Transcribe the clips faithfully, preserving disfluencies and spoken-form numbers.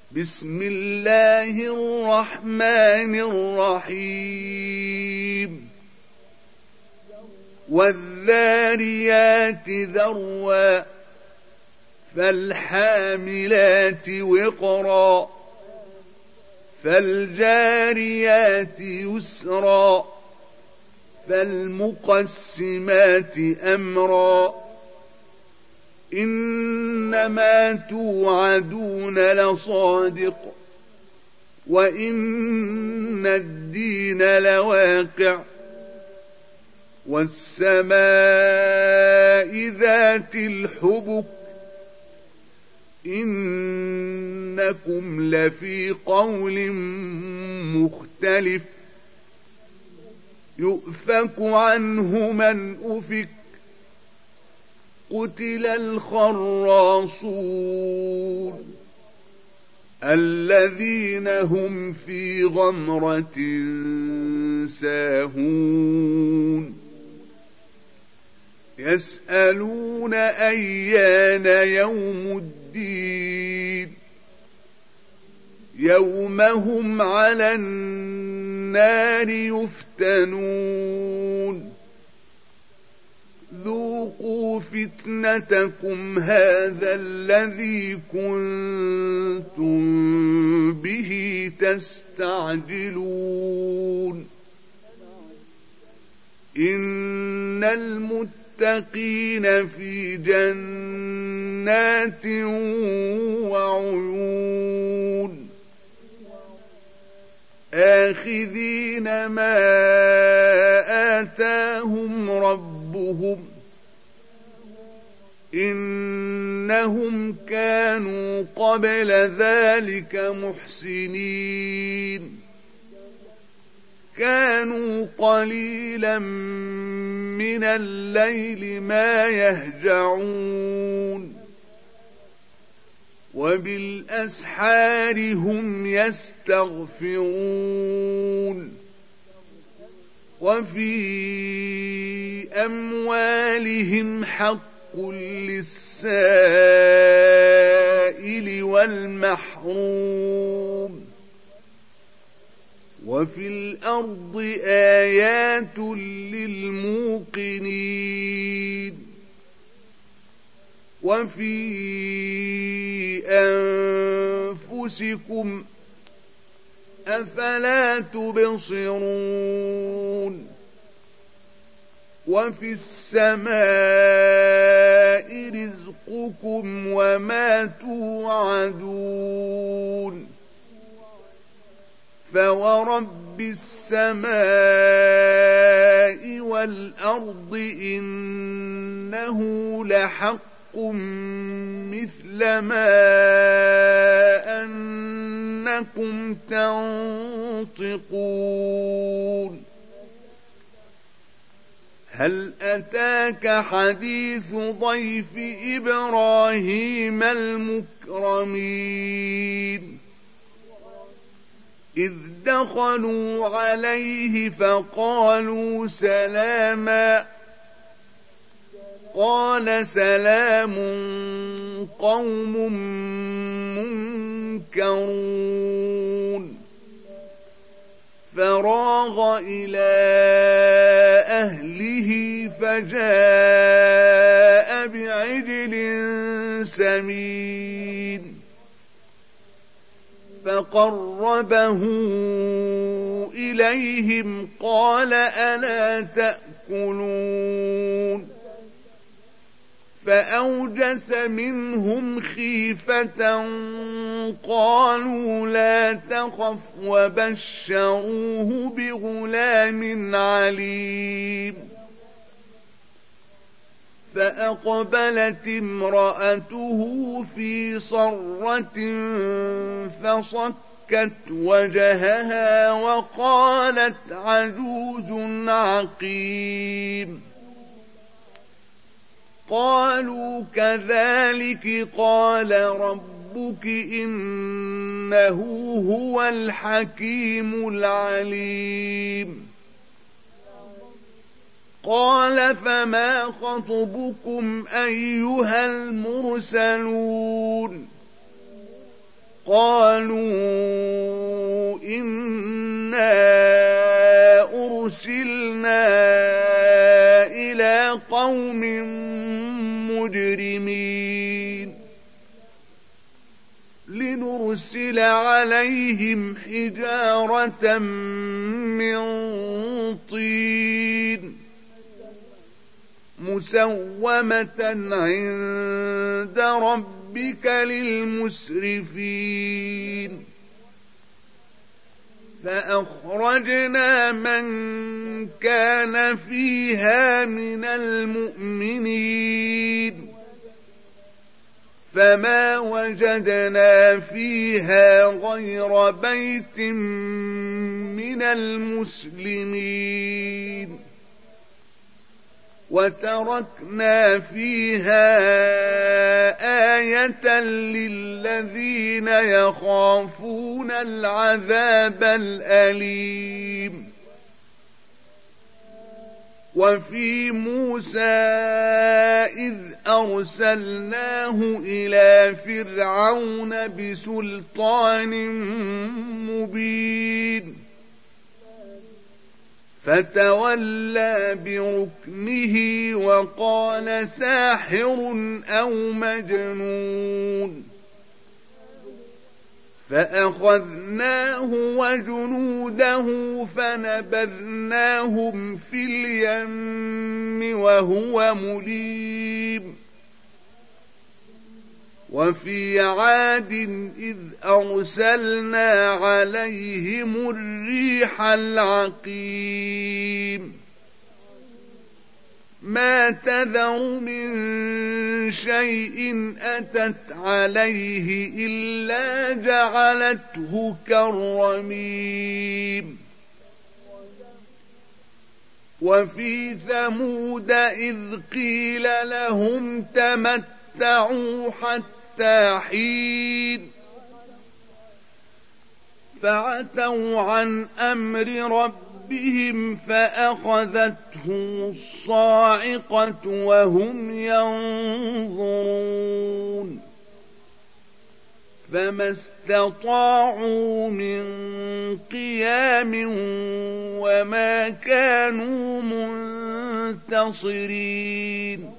بسم الله الرحمن الرحيم والذاريات ذروا فالحاملات وقرا فالجاريات يسرا فالمقسمات أمرا إنما توعدون لصادق وإن الدين لواقع والسماء ذات الحبك إنكم لفي قول مختلف يؤفك عنه من أفك قتل الخراصون الذين هم في غمرة ساهون يسألون أيان يوم الدين يوم هم على النار يفتنون ذوقوا فتنتكم هذا الذي كنتم به تستعجلون إن المتقين في جنات وعيون آخذين ما آتاهم ربهم إنهم كانوا قبل ذلك محسنين كانوا قليلا من الليل ما يهجعون وبالأسحار هم يستغفرون وفي أموالهم حق للسائل والمحروم وفي الأرض آيات للموقنين وفي أنفسكم أفلا تبصرون وفي السماء رزقكم وما توعدون فورب السماء والأرض إنه لحق مثل ما أنكم تنطقون هل أتاك حديث ضيف إبراهيم المكرمين إذ دخلوا عليه فقالوا سلاما قال سلام قوم منكرون فراغ إلى أهله فجاء بعجل سمين فقربه إليهم قال ألا تأكلون فأوجس منهم خيفة قالوا لا تخف وبشروه بغلام عليم فأقبلت امرأته في صرة فصكت وجهها وقالت عجوز عقيم قالوا كذلك قال ربك إنه هو الحكيم العليم قال فما خطبكم أيها المرسلون قالوا إنا أرسلنا إلى قوم مجرمين لنرسل عليهم حجارة من طين مسومة عند ربك للمسرفين فأخرجنا من كان فيها من المؤمنين فما وجدنا فيها غير بيت من المسلمين وتركنا فيها آية للذين يخافون العذاب الأليم وفي موسى إذ أرسلناه إلى فرعون بسلطان مبين فتولى بركنه وقال ساحر أو مجنون فأخذناه وجنوده فنبذناهم في اليم وهو مليم وفي عاد إذ أرسلنا عليهم الريح العقيم ما تذر من شيء أتت عليه إلا جعلته كالرميم وفي ثمود إذ قيل لهم تمتعوا حتى حين فعتوا عن أمر ربهم فأخذتهم الصاعقة وهم ينظرون فما استطاعوا من قيام وما كانوا منتصرين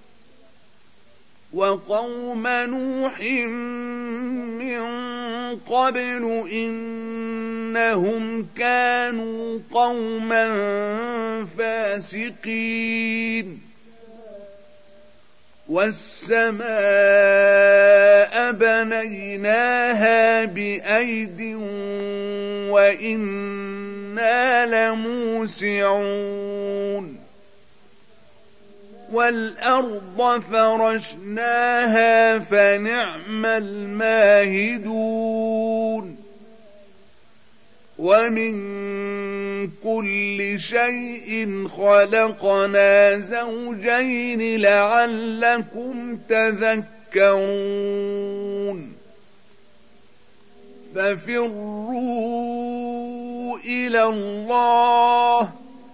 وقوم نوح من قبل إنهم كانوا قوما فاسقين والسماء بنيناها بأيد وإنا لموسعون والأرض فرشناها فنعم الماهدون ومن كل شيء خلقنا زوجين لعلكم تذكرون ففروا إلى الله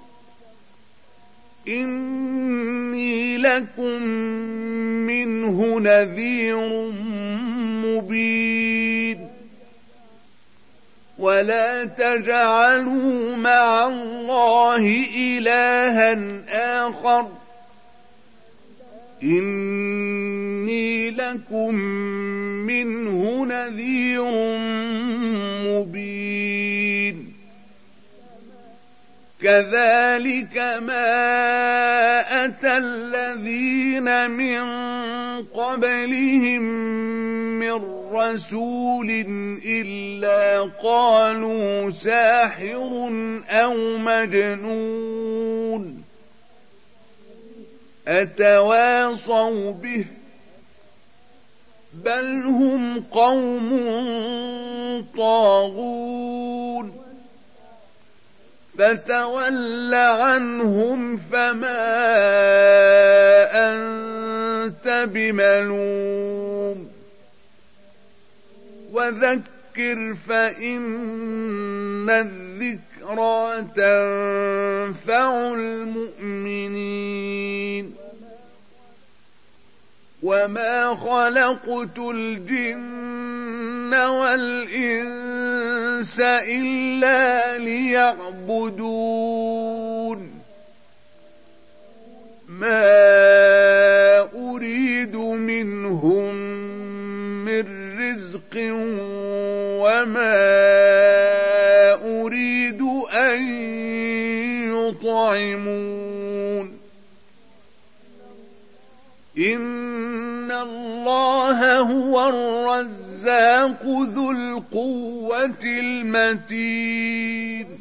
إني لكم منه نذير مبين ولا تجعلوا مع الله إلها آخر إني لكم منه نذير مبين كذلك ما أتى الذين من قبلهم من رسول إلا قالوا ساحر أو مجنون أتواصوا به بل هم قوم طاغون فتول عنهم فما أنت بملوم وذكر فإن الذكرى تنفع المؤمنين وما خلقت الجن والإنس إلا ليعبدون ما أريد منهم من رزق وما أريد أن يطعمون إن الله هو الرزاق ذو القوة المتين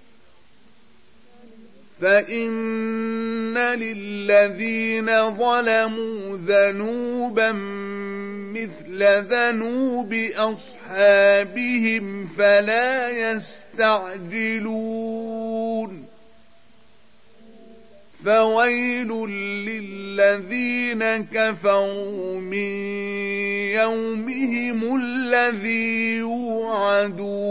فإن للذين ظلموا ذنوبا مثل ذنوب أصحابهم فلا يستعجلون فويل للذين كفروا من يومهم الذي يوعدون